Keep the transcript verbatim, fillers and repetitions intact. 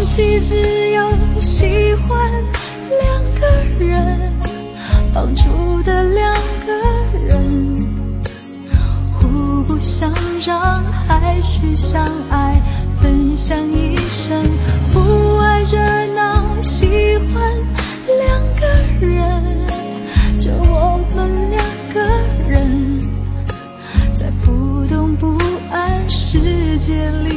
弃自由，喜欢两个人，放逐的两个人，互不相让，还是相爱，分享一生。不爱热闹，喜欢两个人，就我们两个人，在浮动不安世界里